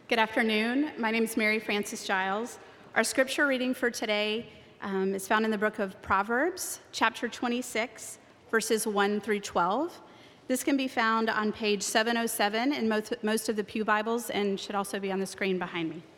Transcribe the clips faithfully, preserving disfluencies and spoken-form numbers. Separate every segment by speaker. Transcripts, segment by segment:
Speaker 1: Good afternoon. My name is Mary Frances Giles. Our scripture reading for today um, is found in the book of Proverbs, chapter twenty-six, verses one through twelve. This can be found on page seven oh seven in most, most of the Pew Bibles and should also be on the screen behind me.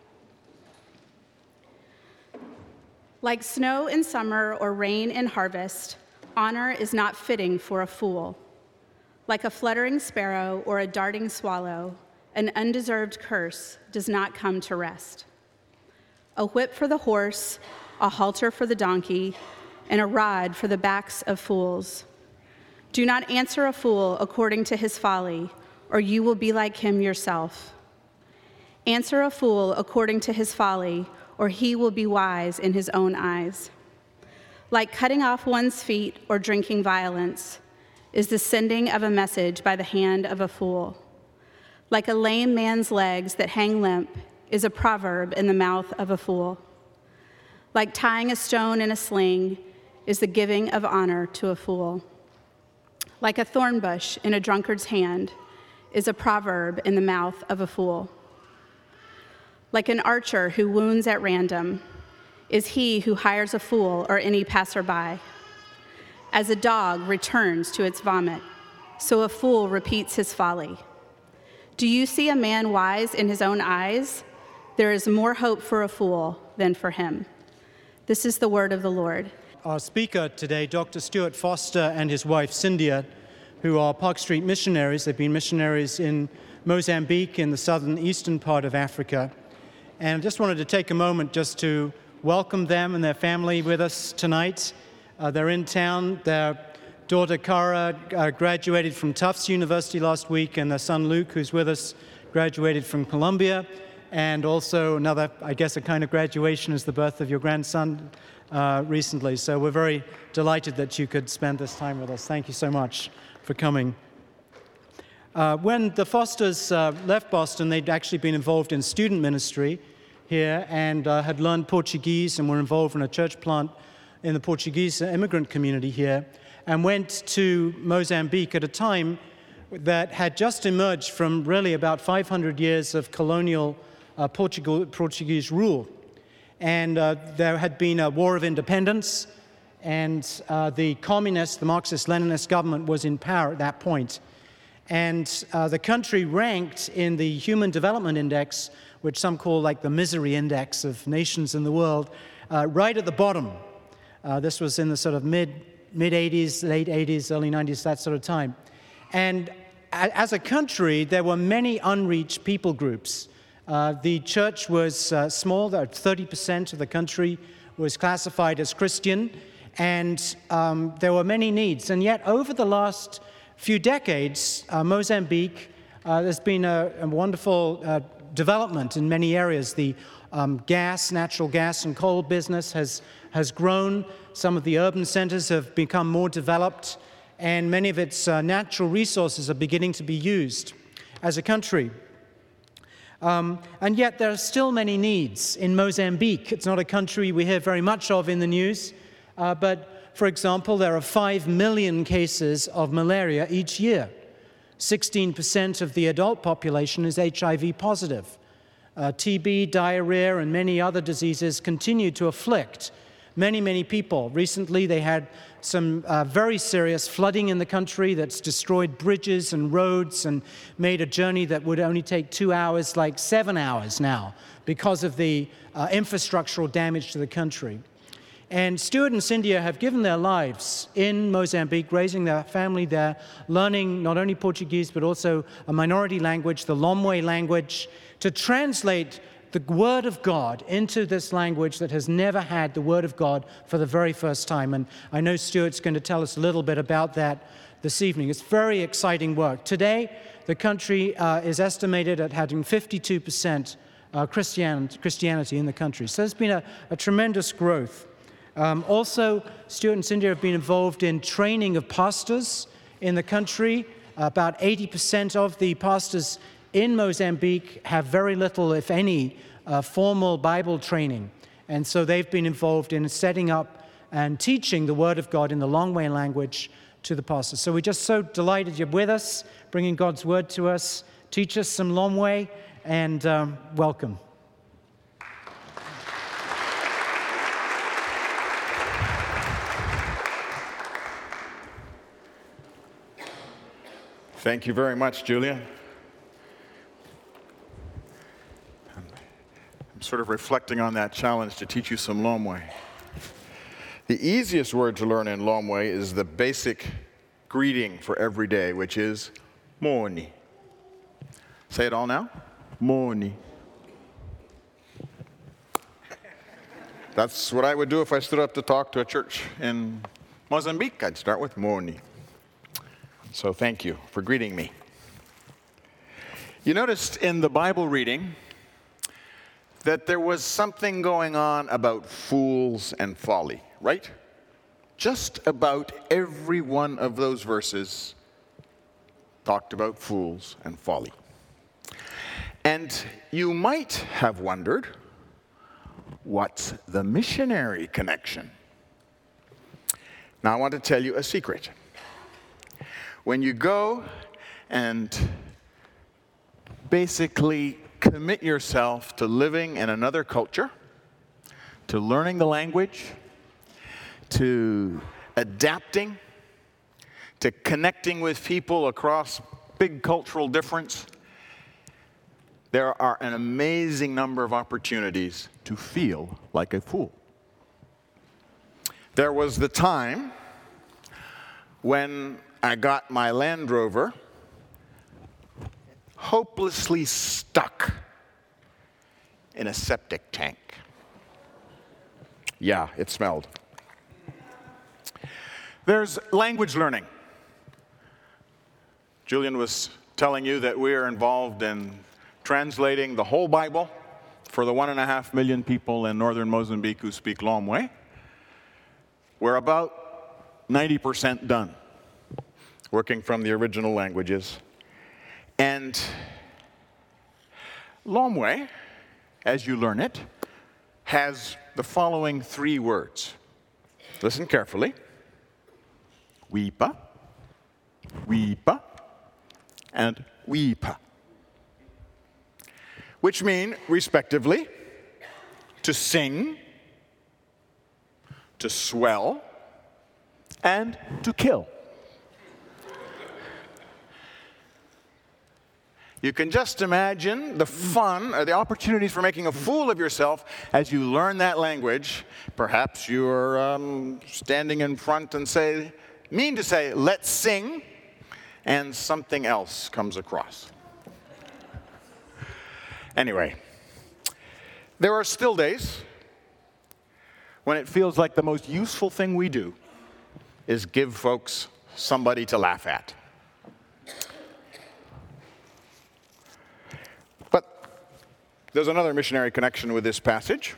Speaker 1: Like snow in summer or rain in harvest, honor is not fitting for a fool. Like a fluttering sparrow or a darting swallow, an undeserved curse does not come to rest. A whip for the horse, a halter for the donkey, and a rod for the backs of fools. Do not answer a fool according to his folly, or you will be like him yourself. Answer a fool according to his folly, or he will be wise in his own eyes. Like cutting off one's feet or drinking violence is the sending of a message by the hand of a fool. Like a lame man's legs that hang limp is a proverb in the mouth of a fool. Like tying a stone in a sling is the giving of honor to a fool. Like a thorn bush in a drunkard's hand is a proverb in the mouth of a fool. Like an archer who wounds at random is he who hires a fool or any passerby. As a dog returns to its vomit, so a fool repeats his folly. Do you see a man wise in his own eyes? There is more hope for a fool than for him. This is the word of the Lord.
Speaker 2: Our speaker today, Doctor Stuart Foster and his wife, Cynthia, who are Park Street missionaries. They've been missionaries in Mozambique, in the southern eastern part of Africa. And I just wanted to take a moment just to welcome them and their family with us tonight. Uh, they're in town. Their daughter Cara uh, graduated from Tufts University last week, and their son Luke, who's with us, graduated from Columbia. And also another, I guess, a kind of graduation is the birth of your grandson uh, recently. So we're very delighted that you could spend this time with us. Thank you so much for coming. Uh, when the Fosters uh, left Boston, they'd actually been involved in student ministry here and uh, had learned Portuguese and were involved in a church plant in the Portuguese immigrant community here, and went to Mozambique at a time that had just emerged from really about five hundred years of colonial uh, Portugal, Portuguese rule. And uh, there had been a war of independence, and uh, the communist, the Marxist-Leninist government was in power at that point. And uh, the country ranked in the Human Development Index, which some call like the misery index of nations in the world, uh, right at the bottom. Uh, this was in the sort of mid mid-eighties, late eighties, early nineties, that sort of time. And as a country, there were many unreached people groups. Uh, the church was uh, small, thirty percent of the country was classified as Christian, and um, there were many needs. And yet, over the last few decades, uh, Mozambique, uh, there's been a, a wonderful uh, development in many areas. The um, gas, natural gas and coal business has, has grown. Some of the urban centers have become more developed, and many of its uh, natural resources are beginning to be used as a country. Um, and yet there are still many needs in Mozambique. It's not a country we hear very much of in the news, uh, but for example, there are five million cases of malaria each year. sixteen percent of the adult population is H I V positive. Uh, T B, diarrhea, and many other diseases continue to afflict many, many people. Recently, they had some uh, very serious flooding in the country that's destroyed bridges and roads and made a journey that would only take two hours, like seven hours now, because of the uh, infrastructural damage to the country. And Stuart and Cynthia have given their lives in Mozambique, raising their family there, learning not only Portuguese, but also a minority language, the Lomwe language, to translate the Word of God into this language that has never had the Word of God for the very first time. And I know Stuart's going to tell us a little bit about that this evening. It's very exciting work. Today, the country uh, is estimated at having fifty-two percent uh, Christian, Christianity in the country. So there's been a, a tremendous growth. Um, also, Stuart and Cynthia have been involved in training of pastors in the country. About eighty percent of the pastors in Mozambique have very little, if any, uh, formal Bible training. And so they've been involved in setting up and teaching the Word of God in the Lomwe language to the pastors. So we're just so delighted you're with us, bringing God's Word to us. Teach us some Lomwe, and um, welcome.
Speaker 3: Thank you very much, Julia. I'm sort of reflecting on that challenge to teach you some Lomwe. The easiest word to learn in Lomwe is the basic greeting for every day, which is Moni. Say it all now. Moni. That's what I would do if I stood up to talk to a church in Mozambique. I'd start with Moni. So thank you for greeting me. You noticed in the Bible reading that there was something going on about fools and folly, right? Just about every one of those verses talked about fools and folly. And you might have wondered, what's the missionary connection? Now I want to tell you a secret. When you go and basically commit yourself to living in another culture, to learning the language, to adapting, to connecting with people across big cultural difference, there are an amazing number of opportunities to feel like a fool. There was the time when I got my Land Rover hopelessly stuck in a septic tank. Yeah, it smelled. There's language learning. Julian was telling you that we are involved in translating the whole Bible for the one and a half million people in northern Mozambique who speak Lomwe. We're about ninety percent done, working from the original languages. And Lomwe, as you learn it, has the following three words. Listen carefully. Weepa, weepa, and weepa, which mean, respectively, to sing, to swell, and to kill. You can just imagine the fun or the opportunities for making a fool of yourself as you learn that language. Perhaps you're um, standing in front and say, mean to say, let's sing, and something else comes across. Anyway, there are still days when it feels like the most useful thing we do is give folks somebody to laugh at. But there's another missionary connection with this passage.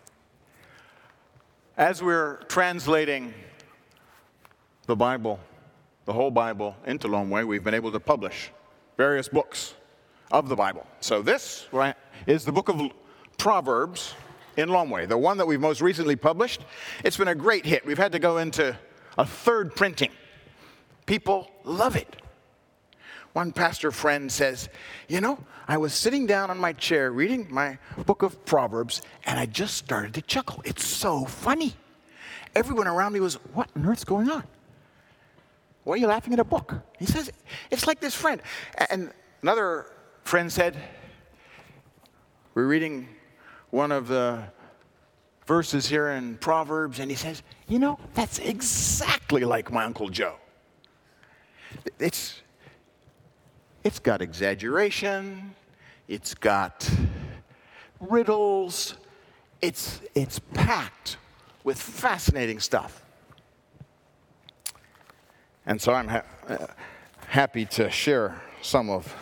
Speaker 3: As we're translating the Bible, the whole Bible, into Lomwe, we've been able to publish various books of the Bible. So this right, is the book of Proverbs in Lomwe, the one that we've most recently published. It's been a great hit. We've had to go into a third printing. People love it. One pastor friend says, you know, I was sitting down on my chair reading my book of Proverbs, and I just started to chuckle. It's so funny. Everyone around me was, what on earth's going on? Why are you laughing at a book? He says, it's like this friend. And another friend said, we're reading one of the verses here in Proverbs, and he says, you know, that's exactly like my Uncle Joe. It's, it's got exaggeration, it's got riddles, it's, it's packed with fascinating stuff. And so I'm ha- uh, happy to share some of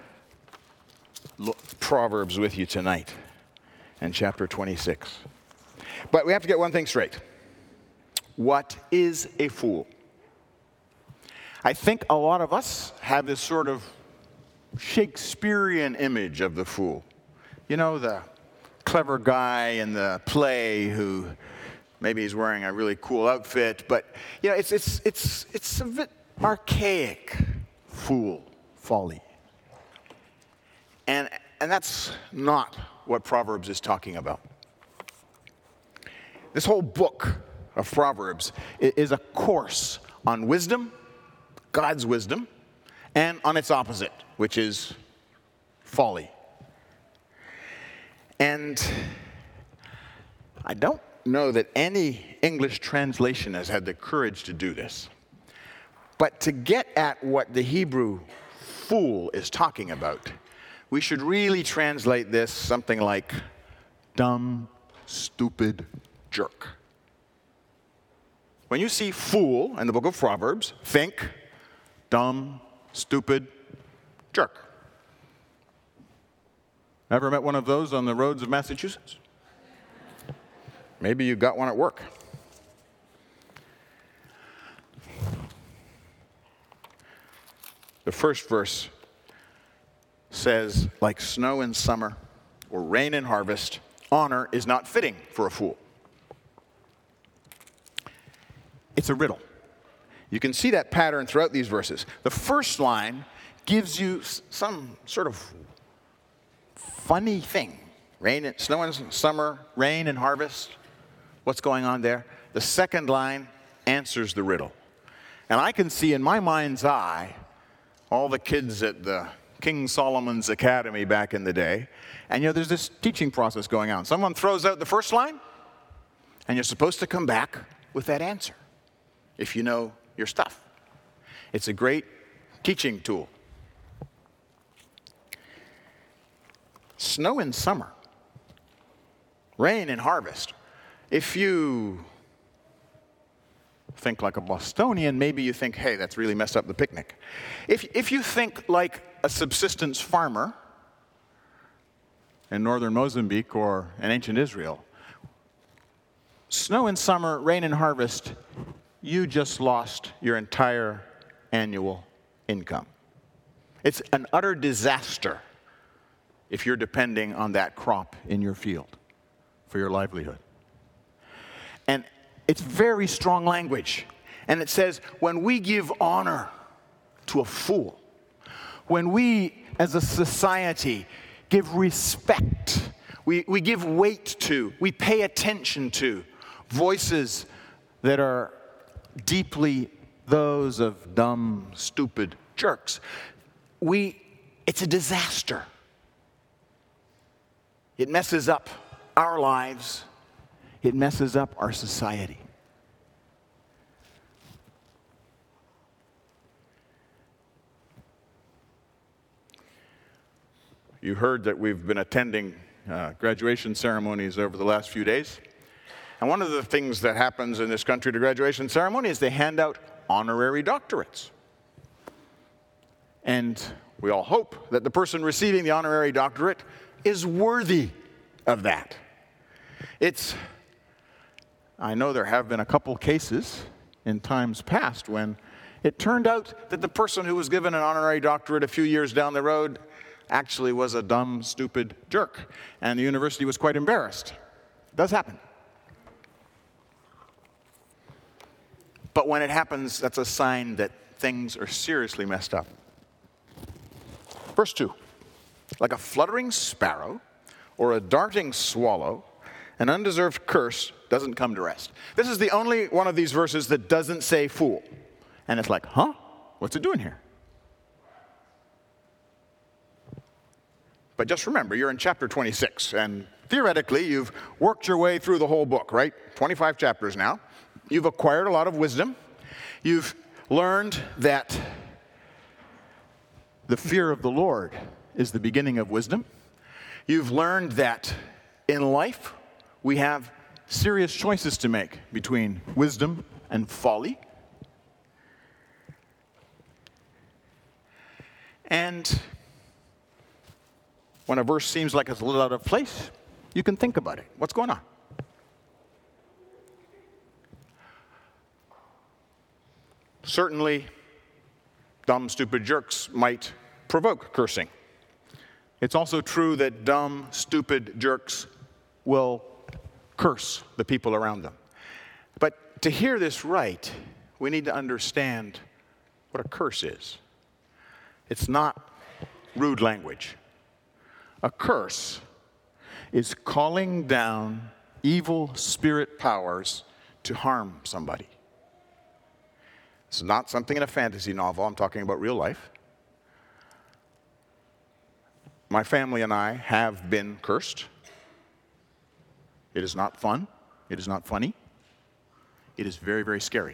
Speaker 3: L- Proverbs with you tonight in chapter twenty-six. But we have to get one thing straight. What is a fool? I think a lot of us have this sort of Shakespearean image of the fool. You know, the clever guy in the play who maybe he's wearing a really cool outfit, but you know, it's it's it's it's a bit archaic, fool, folly. And and that's not what Proverbs is talking about. This whole book of Proverbs is a course on wisdom, God's wisdom, and on its opposite, which is folly. And I don't know that any English translation has had the courage to do this. But to get at what the Hebrew fool is talking about, we should really translate this something like dumb, stupid jerk. When you see fool in the book of Proverbs, think dumb, stupid jerk. Ever met one of those on the roads of Massachusetts? Maybe you got one at work. The first verse says, like snow in summer or rain in harvest, honor is not fitting for a fool. It's a riddle. You can see that pattern throughout these verses. The first line gives you some sort of funny thing. Rain, and, snow in summer, rain and harvest. What's going on there? The second line answers the riddle. And I can see in my mind's eye all the kids at the King Solomon's Academy back in the day. And you know, there's this teaching process going on. Someone throws out the first line, and you're supposed to come back with that answer if you know your stuff. It's a great teaching tool. Snow in summer, rain in harvest. If you think like a Bostonian, maybe you think, hey, that's really messed up the picnic. If, if you think like a subsistence farmer in northern Mozambique or in ancient Israel, snow in summer, rain in harvest, you just lost your entire annual income. It's an utter disaster if you're depending on that crop in your field for your livelihood. And it's very strong language. And it says, when we give honor to a fool, when we as a society give respect, we, we give weight to, we pay attention to voices that are deeply those of dumb, stupid jerks, we, it's a disaster. It messes up our lives. It messes up our society. You heard that we've been attending uh, graduation ceremonies over the last few days. And one of the things that happens in this country to graduation ceremony is they hand out honorary doctorates. And we all hope that the person receiving the honorary doctorate is worthy of that. It's, I know there have been a couple cases in times past when it turned out that the person who was given an honorary doctorate a few years down the road actually was a dumb, stupid jerk. And the university was quite embarrassed. It does happen. But when it happens, that's a sign that things are seriously messed up. Verse two, like a fluttering sparrow or a darting swallow, an undeserved curse doesn't come to rest. This is the only one of these verses that doesn't say fool. And it's like, huh? What's it doing here? But just remember, you're in chapter twenty-six, and theoretically, you've worked your way through the whole book, right? twenty-five chapters now. You've acquired a lot of wisdom. You've learned that the fear of the Lord is the beginning of wisdom. You've learned that in life, we have serious choices to make between wisdom and folly. And when a verse seems like it's a little out of place, you can think about it. What's going on? Certainly, dumb, stupid jerks might provoke cursing. It's also true that dumb, stupid jerks will curse the people around them. But to hear this right, we need to understand what a curse is. It's not rude language. A curse is calling down evil spirit powers to harm somebody. It's not something in a fantasy novel. I'm talking about real life. My family and I have been cursed. It is not fun. It is not funny. It is very, very scary.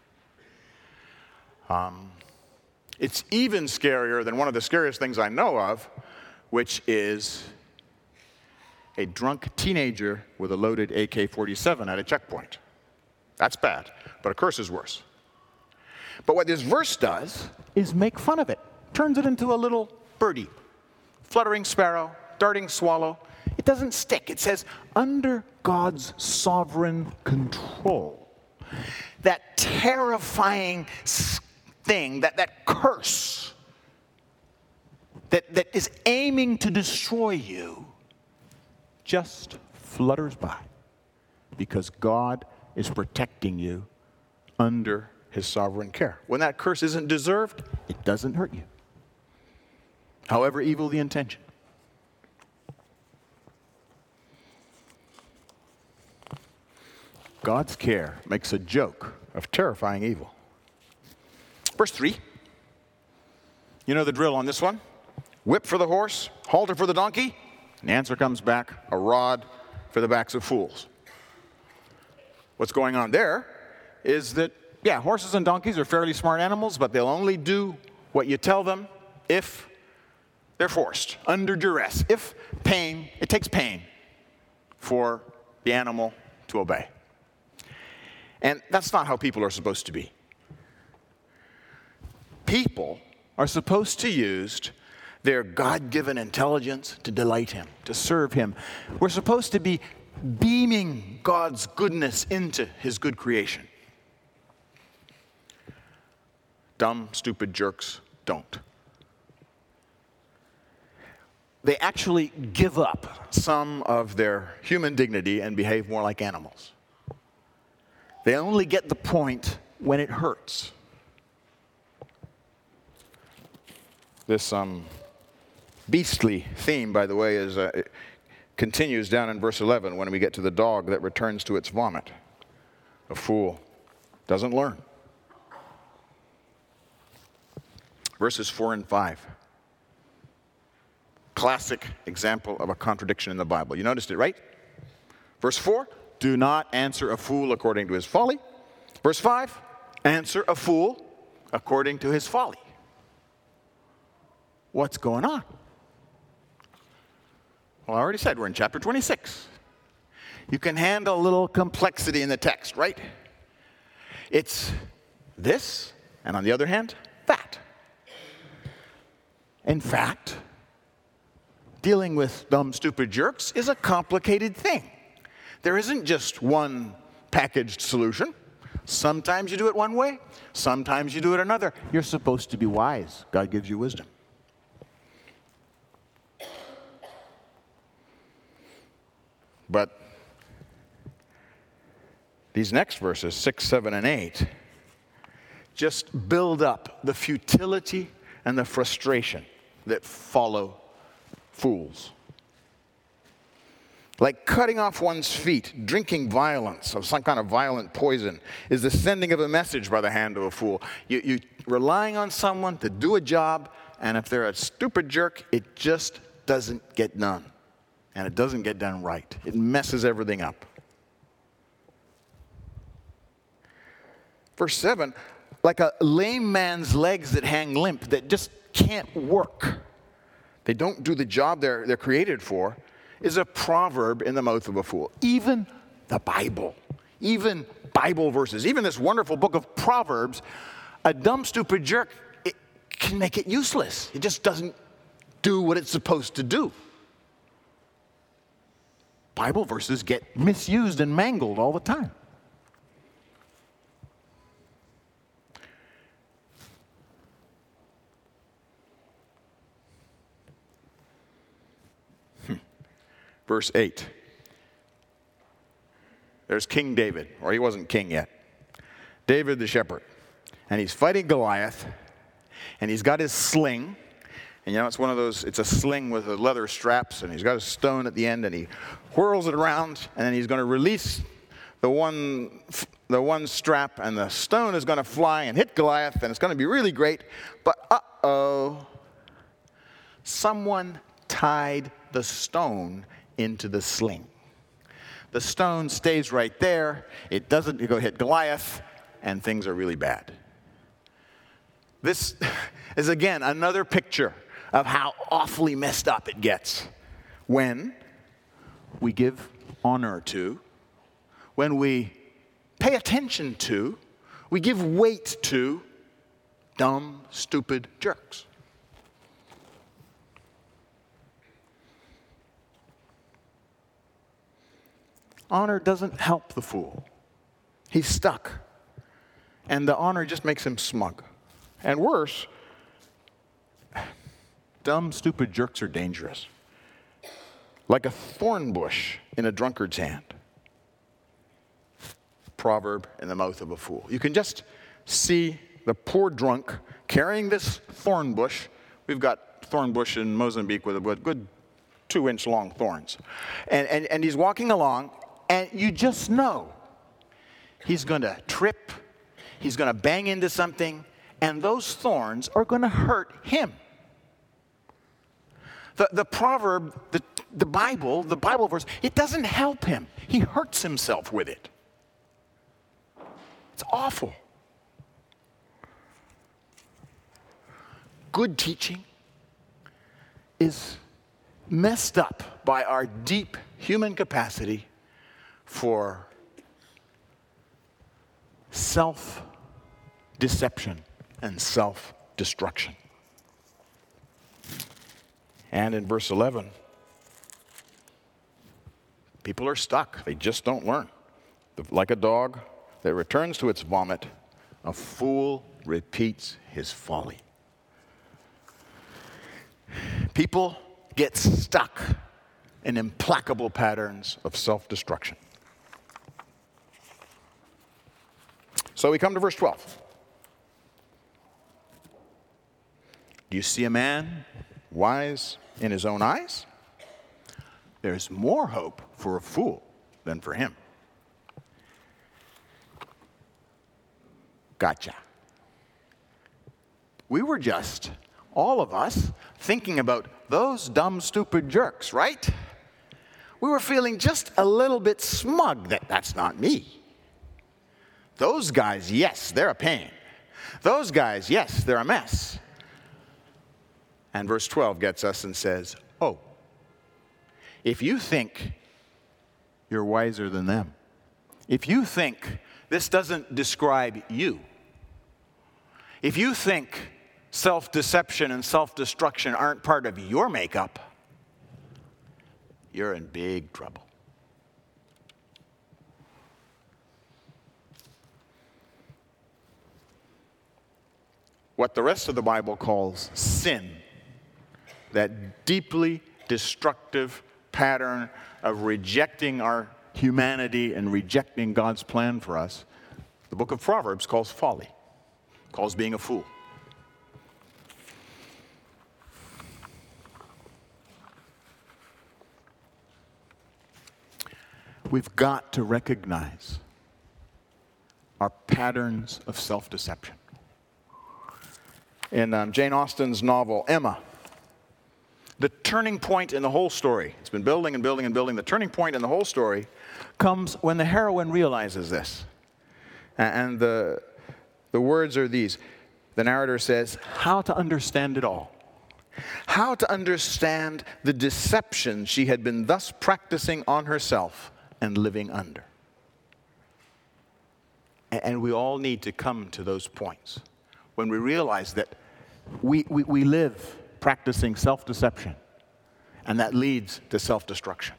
Speaker 3: Um, it's even scarier than one of the scariest things I know of, which is a drunk teenager with a loaded A K forty-seven at a checkpoint. That's bad, but a curse is worse. But what this verse does is make fun of it, turns it into a little birdie, fluttering sparrow, darting swallow. It doesn't stick. It says, under God's sovereign control. That terrifying thing, that, that curse that, that is aiming to destroy you, just flutters by because God is protecting you under his sovereign care. When that curse isn't deserved, it doesn't hurt you, however evil the intention. God's care makes a joke of terrifying evil. Verse three. You know the drill on this one. Whip for the horse, halter for the donkey. And the answer comes back, a rod for the backs of fools. What's going on there is that, yeah, horses and donkeys are fairly smart animals, but they'll only do what you tell them if they're forced, under duress. If pain, it takes pain for the animal to obey. And that's not how people are supposed to be. People are supposed to use their God-given intelligence to delight him, to serve him. We're supposed to be beaming God's goodness into his good creation. Dumb, stupid jerks don't. They actually give up some of their human dignity and behave more like animals. They only get the point when it hurts. This um, beastly theme, by the way, is uh, it continues down in verse eleven when we get to the dog that returns to its vomit. A fool doesn't learn. Verses four and five. Classic example of a contradiction in the Bible. You noticed it, right? Verse four, do not answer a fool according to his folly. Verse five, answer a fool according to his folly. What's going on? Well, I already said we're in chapter twenty-six. You can handle a little complexity in the text, right? It's this, and on the other hand, that. In fact, dealing with dumb, stupid jerks is a complicated thing. There isn't just one packaged solution. Sometimes you do it one way, sometimes you do it another. You're supposed to be wise. God gives you wisdom. But these next verses, six, seven, and eight, just build up the futility and the frustration that follow fools. Like cutting off one's feet, drinking violence of some kind of violent poison is the sending of a message by the hand of a fool. You, you relying on someone to do a job, and if they're a stupid jerk, it just doesn't get done. And it doesn't get done right. It messes everything up. Verse seven, like a lame man's legs that hang limp, that just can't work. They don't do the job they're, they're created for, is a proverb in the mouth of a fool. Even the Bible, even Bible verses, even this wonderful book of Proverbs, a dumb, stupid jerk, it can make it useless. It just doesn't do what it's supposed to do. Bible verses get misused and mangled all the time. Hmm. Verse eight. There's King David, or he wasn't king yet. David the shepherd. And he's fighting Goliath, and he's got his sling, And you know, it's one of those, it's a sling with the leather straps, and he's got a stone at the end, and he whirls it around, and then he's going to release the one, the one strap, and the stone is going to fly and hit Goliath, and it's going to be really great. But uh-oh, someone tied the stone into the sling. The stone stays right there. It doesn't go hit Goliath, and things are really bad. This is, again, another picture of how awfully messed up it gets when we give honor to, when we pay attention to, we give weight to dumb, stupid jerks. Honor doesn't help the fool. He's stuck. And the honor just makes him smug. And worse, dumb, stupid jerks are dangerous. Like a thorn bush in a drunkard's hand. Proverb in the mouth of a fool. You can just see the poor drunk carrying this thorn bush. We've got thorn bush in Mozambique with a good two-inch long thorns. And, and, and he's walking along, and you just know he's going to trip, he's going to bang into something, and those thorns are going to hurt him. The, the proverb, the, the Bible, the Bible verse, it doesn't help him. He hurts himself with it. It's awful. Good teaching is messed up by our deep human capacity for self-deception and self-destruction. And in verse eleven, people are stuck. They just don't learn. Like a dog that returns to its vomit, a fool repeats his folly. People get stuck in implacable patterns of self-destruction. So we come to verse twelve. Do you see a man wise in his own eyes? There's more hope for a fool than for him. Gotcha. We were just, all of us, thinking about those dumb, stupid jerks, right? We were feeling just a little bit smug that that's not me. Those guys, yes, they're a pain. Those guys, yes, they're a mess. And verse twelve gets us and says, oh, if you think you're wiser than them, if you think this doesn't describe you, if you think self-deception and self-destruction aren't part of your makeup, you're in big trouble. What the rest of the Bible calls sin, that deeply destructive pattern of rejecting our humanity and rejecting God's plan for us, the book of Proverbs calls folly, calls being a fool. We've got to recognize our patterns of self-deception. In um, Jane Austen's novel, Emma, the turning point in the whole story, it's been building and building and building, the turning point in the whole story comes when the heroine realizes this. And the, the words are these. The narrator says, how to understand it all. How to understand the deception she had been thus practicing on herself and living under. And we all need to come to those points when we realize that we, we, we live practicing self-deception, and that leads to self-destruction.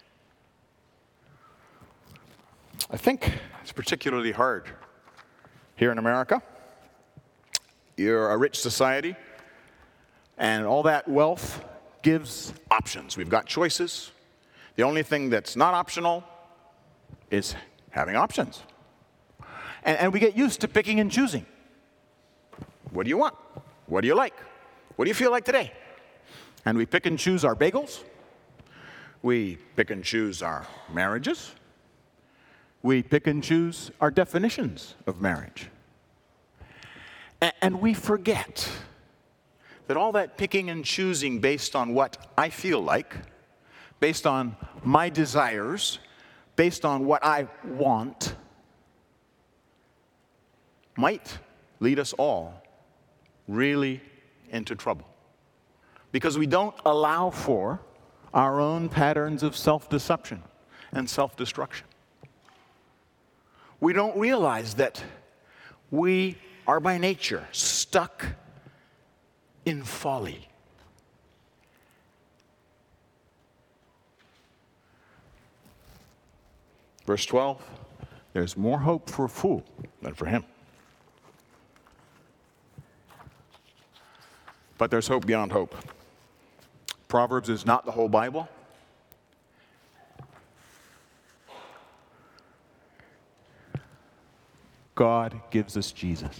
Speaker 3: I think it's particularly hard here in America. You're a rich society, and all that wealth gives options. We've got choices. The only thing that's not optional is having options. And, and we get used to picking and choosing. What do you want? What do you like? What do you feel like today? And we pick and choose our bagels. We pick and choose our marriages. We pick and choose our definitions of marriage. And we forget that all that picking and choosing based on what I feel like, based on my desires, based on what I want, might lead us all really into trouble. Because we don't allow for our own patterns of self-deception and self-destruction. We don't realize that we are by nature stuck in folly. Verse twelve, there's more hope for a fool than for him. But there's hope beyond hope. Proverbs is not the whole Bible. God gives us Jesus.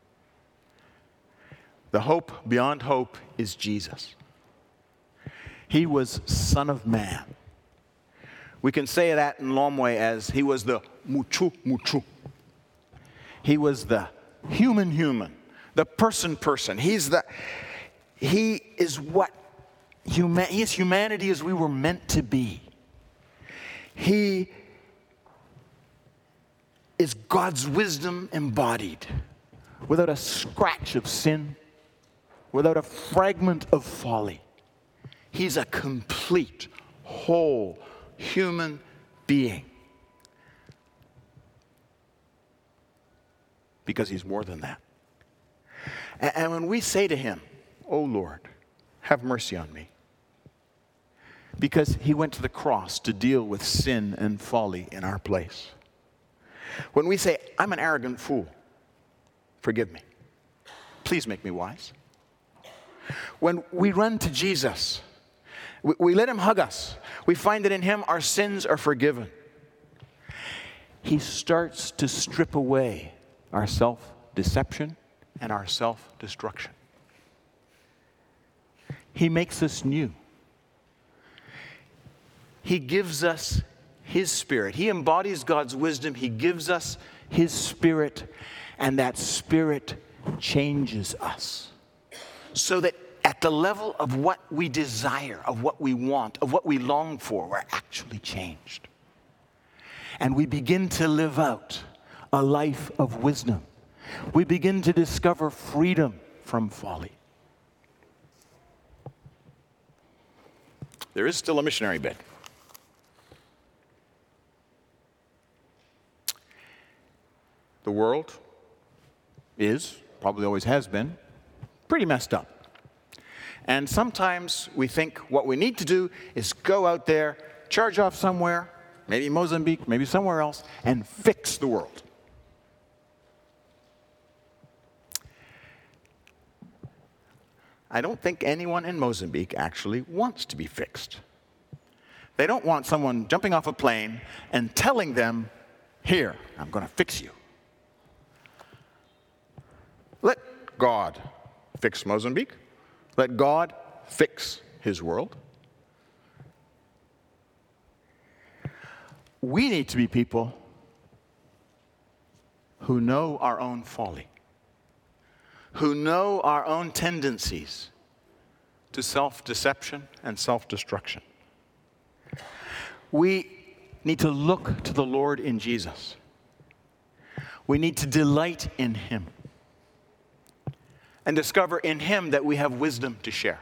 Speaker 3: The hope beyond hope is Jesus. He was Son of Man. We can say that in Lomwe as he was the muchu muchu. He was the human human, the person person. He's the, he is what, human, he is humanity as we were meant to be. He is God's wisdom embodied, without a scratch of sin, without a fragment of folly. He's a complete, whole, human being. Because he's more than that. And when we say to him, "Oh Lord, have mercy on me," because he went to the cross to deal with sin and folly in our place. When we say, "I'm an arrogant fool, forgive me. Please make me wise." When we run to Jesus, we, we let him hug us. We find that in him our sins are forgiven. He starts to strip away our self-deception and our self-destruction. He makes us new. He gives us his Spirit. He embodies God's wisdom. He gives us his Spirit, and that Spirit changes us. So that at the level of what we desire, of what we want, of what we long for, we're actually changed. And we begin to live out a life of wisdom. We begin to discover freedom from folly. There is still a missionary bed. The world is, probably always has been, pretty messed up. And sometimes we think what we need to do is go out there, charge off somewhere, maybe Mozambique, maybe somewhere else, and fix the world. I don't think anyone in Mozambique actually wants to be fixed. They don't want someone jumping off a plane and telling them, "Here, I'm going to fix you." Let God fix Mozambique. Let God fix his world. We need to be people who know our own folly, who know our own tendencies to self-deception and self-destruction. We need to look to the Lord in Jesus. We need to delight in him and discover in him that we have wisdom to share.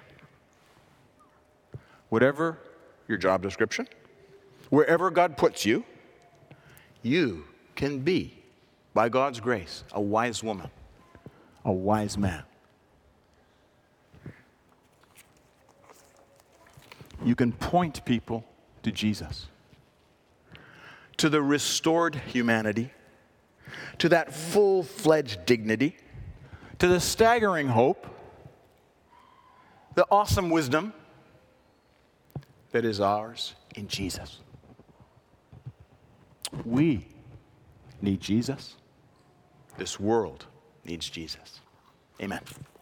Speaker 3: Whatever your job description, wherever God puts you, you can be, by God's grace, a wise woman, a wise man. You can point people to Jesus, to the restored humanity, to that full-fledged dignity, to the staggering hope, the awesome wisdom that is ours in Jesus. We need Jesus. This world needs Jesus. Amen.